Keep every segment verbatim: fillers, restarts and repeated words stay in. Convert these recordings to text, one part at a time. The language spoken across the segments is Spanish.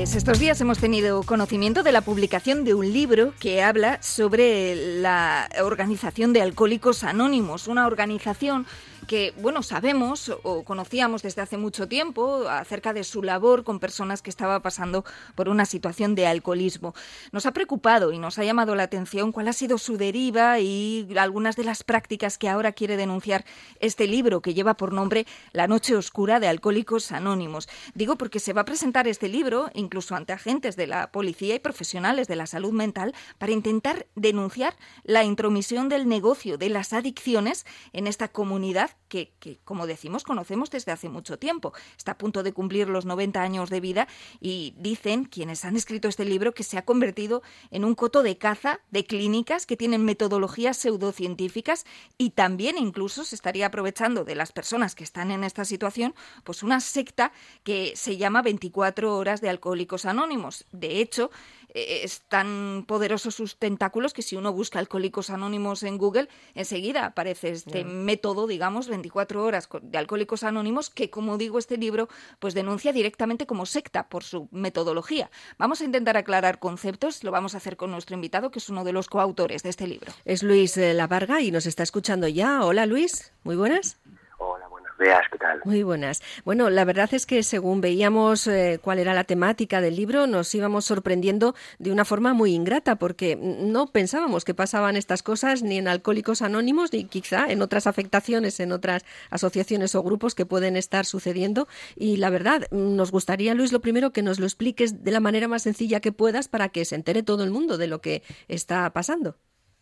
Pues estos días hemos tenido conocimiento de la publicación de un libro que habla sobre la organización de Alcohólicos Anónimos, una organización que, bueno, sabemos o conocíamos desde hace mucho tiempo acerca de su labor con personas que estaban pasando por una situación de alcoholismo. Nos ha preocupado y nos ha llamado la atención cuál ha sido su deriva y algunas de las prácticas que ahora quiere denunciar este libro que lleva por nombre La noche oscura de Alcohólicos Anónimos. Digo porque se va a presentar este libro incluso ante agentes de la policía y profesionales de la salud mental para intentar denunciar la intromisión del negocio de las adicciones en esta comunidad que, que, como decimos, conocemos desde hace mucho tiempo. Está a punto de cumplir los noventa años de vida y dicen quienes han escrito este libro que se ha convertido en un coto de caza de clínicas que tienen metodologías pseudocientíficas y también incluso se estaría aprovechando de las personas que están en esta situación, pues una secta que se llama veinticuatro horas de Alcohólicos Anónimos. De hecho, es tan poderosos sus tentáculos que si uno busca Alcohólicos Anónimos en Google, enseguida aparece este yeah. método, digamos, veinticuatro horas de Alcohólicos Anónimos, que, como digo, este libro pues denuncia directamente como secta por su metodología. Vamos a intentar aclarar conceptos, lo vamos a hacer con nuestro invitado, que es uno de los coautores de este libro. Es Luis Lavarga y nos está escuchando ya. Hola, Luis, muy buenas. Hola, buenos días, ¿qué tal? Muy buenas. Bueno, la verdad es que según veíamos eh, cuál era la temática del libro, nos íbamos sorprendiendo de una forma muy ingrata, porque no pensábamos que pasaban estas cosas ni en Alcohólicos Anónimos, ni quizá en otras afectaciones, en otras asociaciones o grupos que pueden estar sucediendo. Y la verdad, nos gustaría, Luis, lo primero que nos lo expliques de la manera más sencilla que puedas para que se entere todo el mundo de lo que está pasando.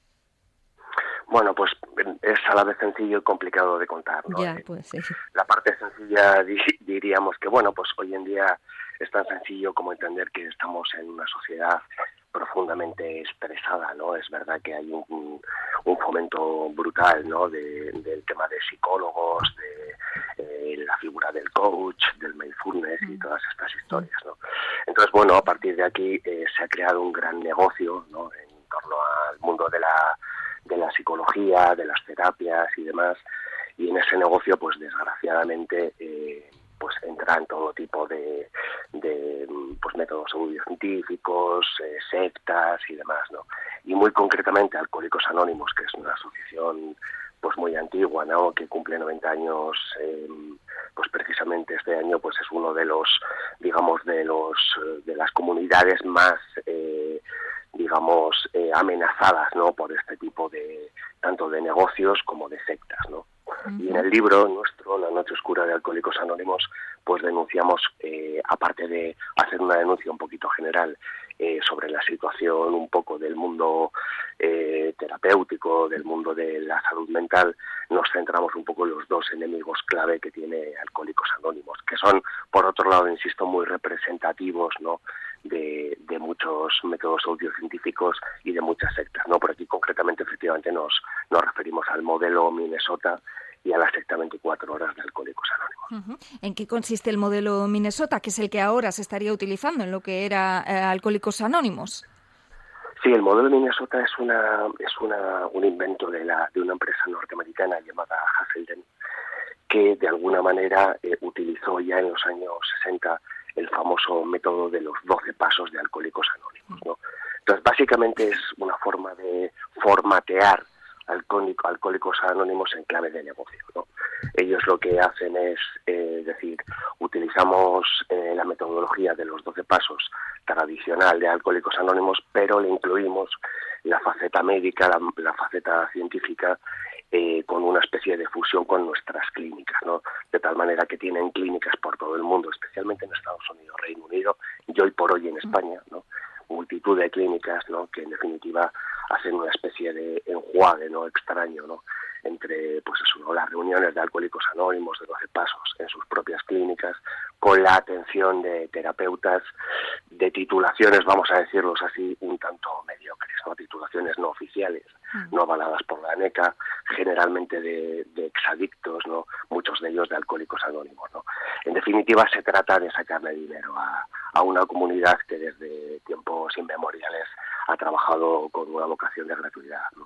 Bueno, pues es a la vez sencillo y complicado de contar, ¿no? Ya, pues, sí. La parte sencilla diríamos que, bueno, pues hoy en día es tan sencillo como entender que estamos en una sociedad profundamente estresada, ¿no? Es verdad que hay un, un fomento brutal, ¿no? De, del tema de psicólogos, de eh, la figura del coach, del mindfulness y todas estas historias, ¿no? Entonces, bueno, a partir de aquí eh, se ha creado un gran negocio, ¿no? En torno al mundo de la de la psicología, de las terapias y demás, y en ese negocio, pues desgraciadamente, eh, pues entran todo tipo de, de pues métodos pseudocientíficos, eh, sectas y demás, ¿no? Y muy concretamente Alcohólicos Anónimos, que es una asociación pues muy antigua, ¿no? Que cumple noventa años, eh, pues precisamente este año, pues es uno de los, digamos, de los de las comunidades más eh, digamos, eh, amenazadas, ¿no? Por este tipo de, tanto de negocios como de sectas, ¿no? Uh-huh. Y en el libro nuestro, La noche oscura de Alcohólicos Anónimos, pues denunciamos, eh, aparte de hacer una denuncia un poquito general eh, sobre la situación un poco del mundo eh, terapéutico, del mundo de la salud mental, nos centramos un poco en los dos enemigos clave que tiene Alcohólicos Anónimos, que son, por otro lado, insisto, muy representativos, ¿no? De, de muchos métodos pseudocientíficos y de muchas sectas, ¿no? Por aquí concretamente, efectivamente, nos, nos referimos al modelo Minnesota y a la secta veinticuatro horas de Alcohólicos Anónimos. Uh-huh. ¿En qué consiste el modelo Minnesota, que es el que ahora se estaría utilizando en lo que era eh, Alcohólicos Anónimos? Sí, el modelo Minnesota es una es una un invento de la de una empresa norteamericana llamada Hasselden, que de alguna manera eh, utilizó ya en los años sesenta el famoso método de los doce pasos de Alcohólicos Anónimos, ¿no? Entonces, básicamente es una forma de formatear alcohólico, Alcohólicos Anónimos en clave de negocio, ¿no? Ellos lo que hacen es, eh, decir, utilizamos eh, la metodología de los doce pasos tradicional de Alcohólicos Anónimos, pero le incluimos la faceta médica, la, la faceta científica, eh, con una especie de fusión con nuestras clínicas, ¿no? De tal manera que tienen clínicas por todo el mundo, especialmente en Estados Unidos, Reino Unido y hoy por hoy en España, ¿no? Multitud de clínicas, ¿no? Que en definitiva hacen una especie de enjuague, ¿no? Extraño, ¿no? Entre, pues eso, ¿no? Las reuniones de Alcohólicos Anónimos de doce pasos en sus propias clínicas, con la atención de terapeutas de titulaciones, vamos a decirlos así, un tanto mediocres, ¿no? Titulaciones no oficiales, no avaladas por la ANECA, generalmente de, de exadictos, ¿no? Muchos de ellos de Alcohólicos Anónimos, ¿no? En definitiva, se trata de sacarle dinero a, a una comunidad que desde tiempos inmemoriales ha trabajado con una vocación de gratuidad, ¿no?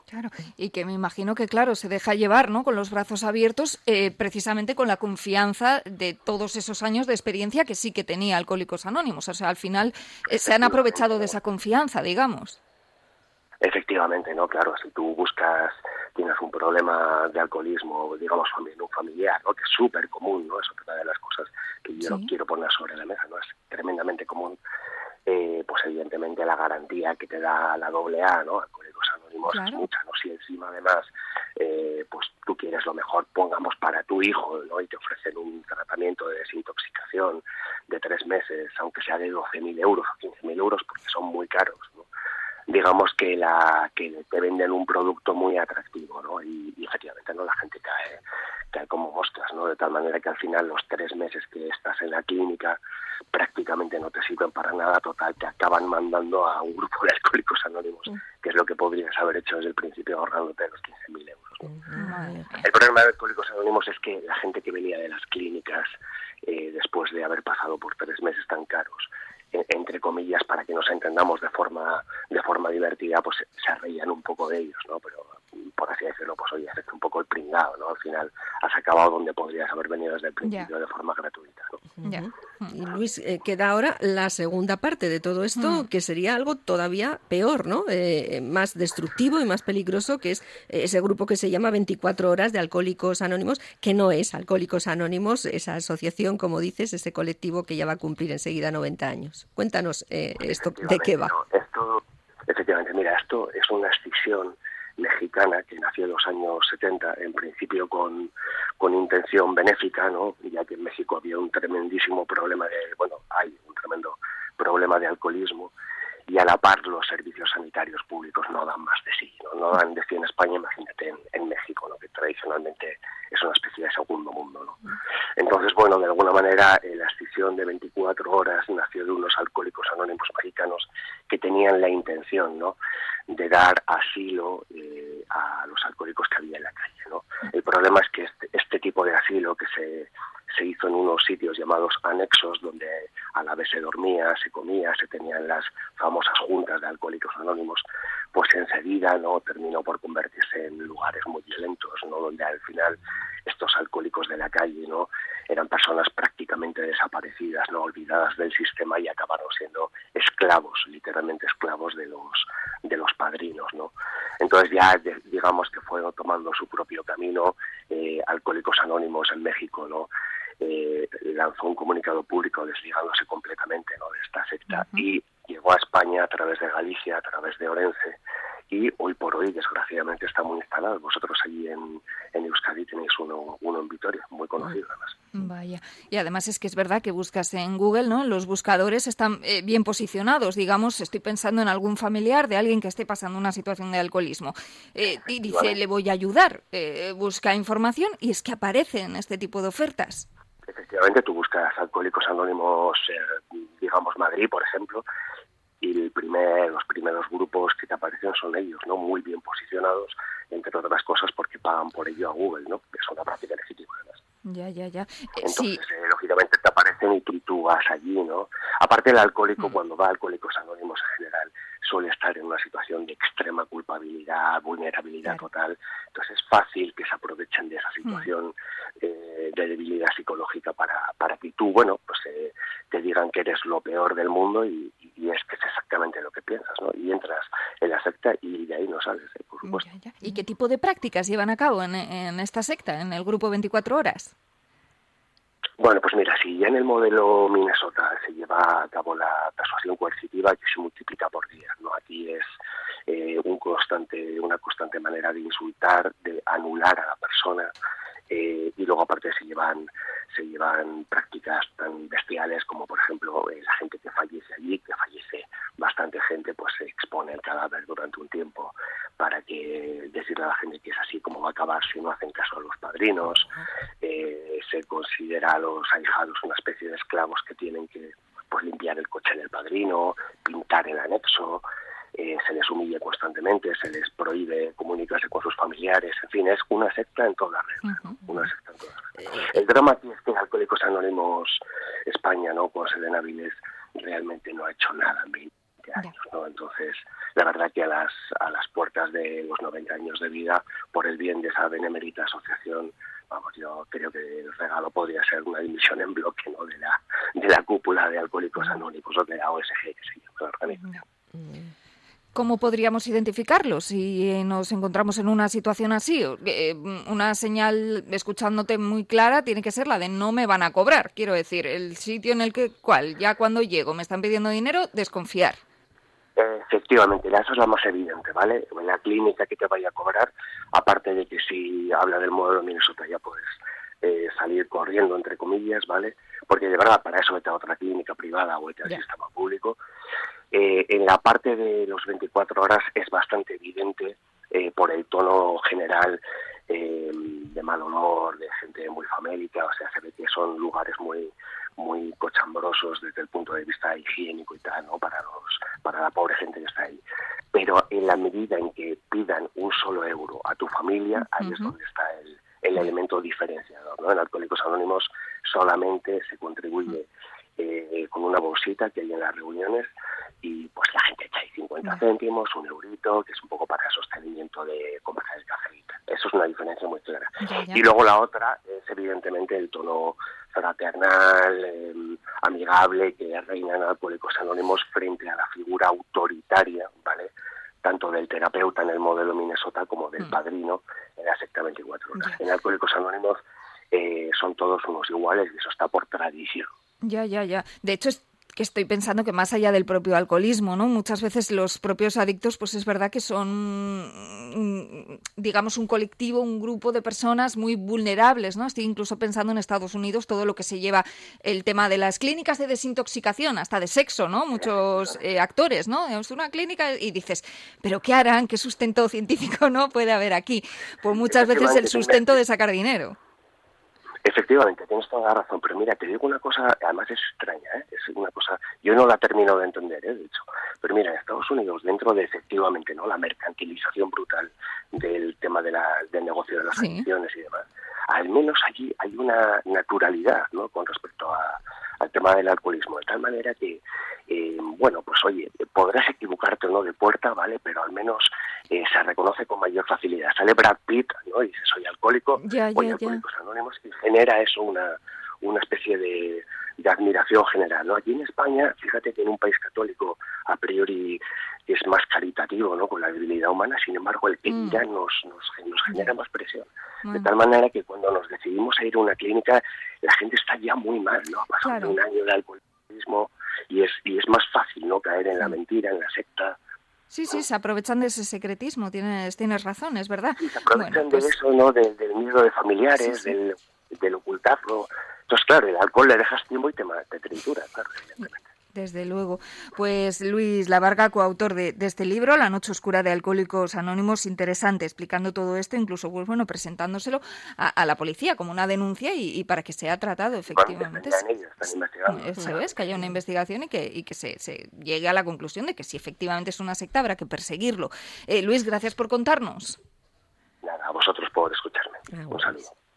Claro, y que me imagino que, claro, se deja llevar, ¿no?, con los brazos abiertos, eh, precisamente con la confianza de todos esos años de experiencia que sí que tenía Alcohólicos Anónimos. O sea, al final eh, se han aprovechado de esa confianza, digamos. Efectivamente, ¿no? Claro, si tú buscas, tienes un problema de alcoholismo, digamos, en un familiar, ¿no?, que es súper común, ¿no? Es otra de las cosas que yo Sí. no quiero poner sobre la mesa, ¿no? Es tremendamente común. Eh, pues evidentemente la garantía que te da la doble A, ¿no?, Alcohólicos Anónimos, Claro. es mucha, ¿no? Si encima además eh, pues tú quieres lo mejor, pongamos para tu hijo, ¿no?, y te ofrecen un tratamiento de desintoxicación de tres meses, aunque sea de doce mil euros o quince mil euros, porque son muy caros, ¿no? Digamos que la que te venden un producto muy atractivo, ¿no? Y, y efectivamente, ¿no?, la gente cae cae como moscas, ¿no? De tal manera que al final los tres meses que estás en la clínica prácticamente no te sirven para nada. Total, te acaban mandando a un grupo de Alcohólicos Anónimos, mm. que es lo que podrías haber hecho desde el principio ahorrándote los quince mil euros, ¿no? Mm. El problema de Alcohólicos Anónimos es que la gente que venía de las clínicas eh, después de haber pasado por tres meses tan caros, entre comillas, para que nos entendamos de forma de forma divertida, pues se reían un poco de ellos, ¿no? Pero por así decirlo, pues oye, haces un poco el pringado, ¿no? Al final has acabado donde podrías haber venido desde el principio, ya, de forma gratuita, ¿no? Ya. Y Luis, eh, queda ahora la segunda parte de todo esto, mm. que sería algo todavía peor, ¿no? Eh, más destructivo y más peligroso, que es ese grupo que se llama veinticuatro horas de Alcohólicos Anónimos, que no es Alcohólicos Anónimos, esa asociación, como dices, ese colectivo que ya va a cumplir enseguida noventa años. Cuéntanos eh, esto, ¿de qué va? No, esto, efectivamente, mira, esto es una escisión mexicana que nació en los años setenta, en principio con, con intención benéfica, ¿no? Ya que en México había un tremendísimo problema de, bueno, hay un tremendo problema de alcoholismo, y a la par los servicios sanitarios públicos no dan más de sí, no, no dan de sí en España, imagínate en, en México, ¿no?, que tradicionalmente es una especie de segundo mundo, ¿no? Entonces, bueno, de alguna manera eh, la escisión de veinticuatro horas nació de unos Alcohólicos Anónimos mexicanos que tenían la intención, ¿no?, de dar asilo eh, a los alcohólicos que había en la calle, ¿no? El problema es que este, este tipo de asilo que se, se hizo en unos sitios llamados anexos, donde a la vez se dormía, se comía, se tenían las famosas juntas de Alcohólicos Anónimos, pues enseguida, ¿no?, terminó por convertirse en lugares muy violentos, ¿no?, donde al final estos alcohólicos de la calle, ¿no?, eran personas prácticamente desaparecidas, no olvidadas del sistema, y acabaron siendo esclavos, literalmente esclavos de los de los padrinos, ¿no? Entonces ya de, digamos que fueron tomando su propio camino. eh, Alcohólicos Anónimos en México, ¿no?, eh, lanzó un comunicado público desligándose completamente, ¿no?, de esta secta, uh-huh. y llegó a España a través de Galicia, a través de Orense, y hoy por hoy, desgraciadamente, está muy instalado. Vosotros allí en, en Euskadi tenéis uno, uno en Vitoria, muy conocido además. Vaya. Y además es que es verdad que buscas en Google, ¿no?, los buscadores están eh, bien posicionados. Digamos, estoy pensando en algún familiar de alguien que esté pasando una situación de alcoholismo. Eh, y dice, le voy a ayudar, eh, busca información, y es que aparecen este tipo de ofertas. Efectivamente, tú buscas Alcohólicos Anónimos, eh, digamos Madrid, por ejemplo, y el primer, los primeros grupos que te aparecen son ellos, ¿no?, muy bien posicionados, entre otras cosas porque pagan por ello a Google, ¿no?, que es una práctica legítima además. Ya, ya, ya. Eh, Entonces, sí. eh, lógicamente te aparecen y tú, tú vas allí, ¿no? Aparte, el alcohólico, mm. cuando va a Alcohólicos Anónimos en general, suele estar en una situación de extrema culpabilidad, vulnerabilidad claro. total. Entonces es fácil que se aprovechen de esa situación mm. eh, de debilidad psicológica para, para que tú, bueno, pues eh, te digan que eres lo peor del mundo, y, y es que es exactamente lo que piensas, ¿no? Y entras en la secta y de ahí no sales, ¿eh? Por supuesto. Ya, ya. ¿Y qué tipo de prácticas llevan a cabo en, en esta secta, en el grupo veinticuatro horas? Bueno, pues mira, si ya en el modelo Minnesota se lleva a cabo la persuasión coercitiva, que se multiplica por diez, ¿no? Aquí es eh, un constante, una constante manera de insultar, de anular a la persona, eh, y luego aparte se llevan se llevan prácticas tan bestiales como, por ejemplo, eh, la gente que fallece allí, que fallece bastante gente, pues se expone el cadáver durante un tiempo para que decirle a la gente que es así como va a acabar si no hacen caso a los padrinos. Eh, se considera a los ahijados una especie de esclavos que tienen que, pues, limpiar el coche del padrino, pintar el anexo. Eh, se les humilla constantemente, se les prohíbe comunicarse con sus familiares, en fin, es una secta en toda regla, uh-huh. una secta en toda regla. El drama aquí es que Alcohólicos Anónimos España, ¿no?, con Selena Viles, realmente no ha hecho nada en veinte veinte años, ¿no? Entonces, la verdad que a las a las puertas de los noventa años de vida, por el bien de esa benemérita asociación, vamos, yo creo que el regalo podría ser una dimisión en bloque, ¿no?, de la de la cúpula de Alcohólicos Anónimos o de la O S G, que se llama la organización. ¿Cómo podríamos identificarlo si nos encontramos en una situación así? Una señal, escuchándote muy clara, tiene que ser la de no me van a cobrar. Quiero decir, el sitio en el que, ¿cuál? Ya cuando llego me están pidiendo dinero, desconfiar. Efectivamente, esa es la más evidente, ¿vale? En la clínica que te vaya a cobrar, aparte de que si habla del modelo Minnesota ya puedes eh, salir corriendo, entre comillas, ¿vale? Porque de verdad, para eso vete a otra clínica privada o vete al yeah. sistema público. Eh, en la parte de los veinticuatro horas es bastante evidente eh, por el tono general eh, de mal humor, de gente muy famélica, o sea, se ve que son lugares muy muy cochambrosos desde el punto de vista higiénico y tal, ¿no?, para los para la pobre gente que está ahí. Pero en la medida en que pidan un solo euro a tu familia, ahí uh-huh. es donde está el, el elemento diferenciador, ¿no? En Alcohólicos Anónimos solamente se contribuye eh, con una bolsita que hay en las reuniones y pues la gente echa ahí cincuenta céntimos, un eurito, que es un poco para sostenimiento de compras de café y tal. Eso es una diferencia muy clara. Ya, ya. Y luego la otra es evidentemente el tono fraternal, eh, amigable que reina en Alcohólicos Anónimos frente a la figura autoritaria, ¿vale?, tanto del terapeuta en el modelo Minnesota como del padrino en la secta veinticuatro horas. En Alcohólicos Anónimos eh, son todos unos iguales y eso está por tradición. Ya, ya, ya. De hecho, es que estoy pensando que más allá del propio alcoholismo, ¿no?, muchas veces los propios adictos, pues es verdad que son, digamos, un colectivo, un grupo de personas muy vulnerables, ¿no? Estoy incluso pensando en Estados Unidos, todo lo que se lleva el tema de las clínicas de desintoxicación, hasta de sexo, ¿no? Muchos eh, actores, ¿no? Es una clínica y dices, ¿pero qué harán? ¿Qué sustento científico no puede haber aquí? Pues muchas veces el sustento de sacar dinero. Efectivamente, tienes toda la razón, pero mira, te digo una cosa, además es extraña, ¿eh? Es una cosa, yo no la termino de entender, ¿eh? De hecho, pero mira, en Estados Unidos, dentro de efectivamente, ¿no?, la mercantilización brutal del tema de la, del negocio de las sí. adicciones y demás, al menos allí hay una naturalidad, ¿no?, con respecto a, al tema del alcoholismo, de tal manera que, eh, bueno, pues oye, podrás equivocarte o no de puerta, ¿vale?, pero al menos eh, se reconoce con mayor facilidad. Sale Brad Pitt, ¿no?, y dice, soy alcohólico, ya, voy ya, a Alcohólicos ya. Anónimos, y genera eso una, una especie de, de admiración general, ¿no? Aquí en España, fíjate que en un país católico a priori es más caritativo, ¿no?, con la debilidad humana, sin embargo el que mm. dirá nos, nos, nos genera más presión. Bueno. De tal manera que cuando nos decidimos a ir a una clínica, la gente está ya muy mal, ¿no? Ha pasado claro. un año de alcoholismo y es, y es más fácil, ¿no?, caer en la mentira, en la secta. Sí, sí, se aprovechan de ese secretismo, tienes tienes razón, es verdad. Sí, se aprovechan bueno, pues... de eso, ¿no?, del, del miedo de familiares, sí, sí. Del, del ocultarlo. Entonces, claro, el alcohol le dejas tiempo y te, te tritura, claro, evidentemente. Desde luego. Pues Luis Lavarga, coautor de, de este libro, La noche oscura de Alcohólicos Anónimos, interesante, explicando todo esto, incluso pues, bueno, presentándoselo a, a la policía como una denuncia y, y para que sea tratado efectivamente. Bueno, ellos, están investigando. Eso es, que haya una investigación y que, y que se, se llegue a la conclusión de que si efectivamente es una secta habrá que perseguirlo. Eh, Luis, gracias por contarnos. Nada, a vosotros por escucharme. Un saludo.